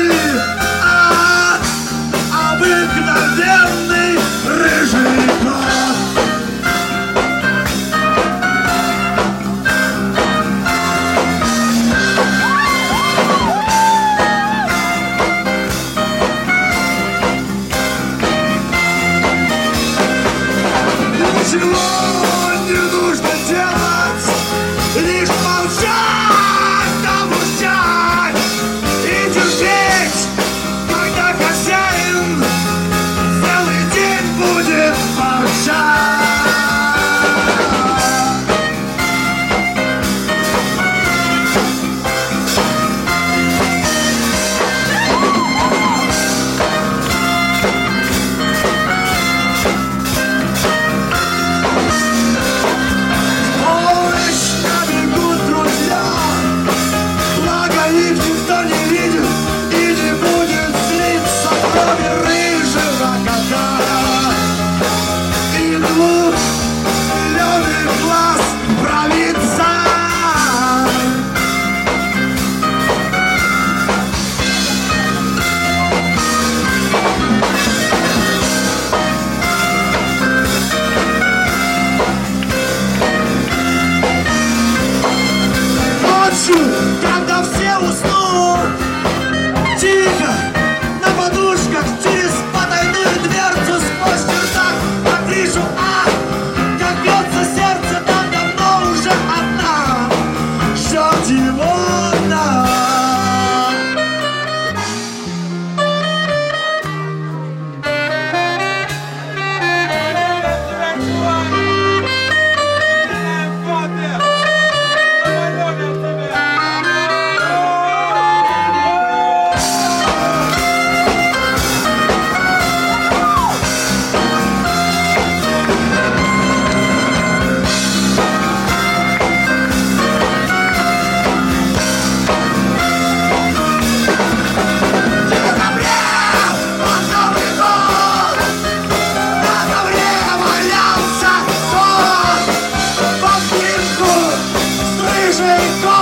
обыкновенный рыжий кот. Ничего не нужно делать, лишь молчать, да молчать и терпеть, когда хозяин целый день будет молчать. Когда все уснут, тихо, на подушках, через потайную дверцу сквозь чердак на крышу, ах, как бьется сердце, там давно уже одна ждет его одна.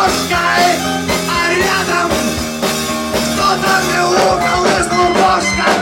Кошкой, а рядом кто-то мяукал из лукошка.